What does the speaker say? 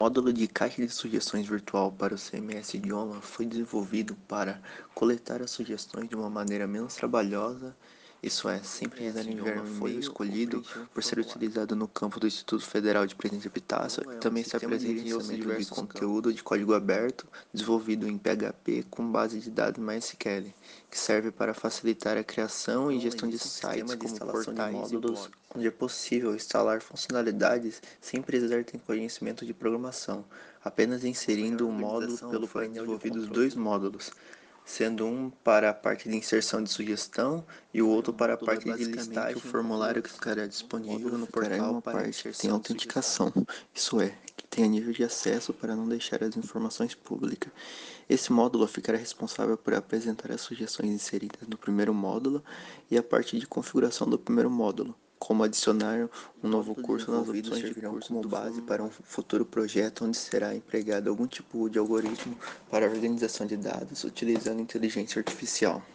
O módulo de caixa de sugestões virtual para o CMS Idioma foi desenvolvido para coletar as sugestões de uma maneira menos trabalhosa, isso é, sem precisar enviar um e-mail escolhido por ser utilizado no campo do Instituto Federal de Presidente Epitácio e também estar presente em diversos conteúdo de código aberto desenvolvido em PHP com base de dados MySQL, que serve para facilitar a criação e gestão de sites como portais e módulos, onde é possível instalar funcionalidades sem precisar ter conhecimento de programação, apenas inserindo um módulo pelo painel desenvolvidos dois módulos, sendo um para a parte de inserção de sugestão e o outro para a parte de listagem. O formulário que ficará disponível no portal para parte que tem autenticação, isso é, que tenha nível de acesso para não deixar as informações públicas. Esse módulo ficará responsável por apresentar as sugestões inseridas no primeiro módulo e a parte de configuração do primeiro módulo, como adicionar um novo curso nas opções de curso como base para um futuro projeto onde será empregado algum tipo de algoritmo para a organização de dados utilizando inteligência artificial.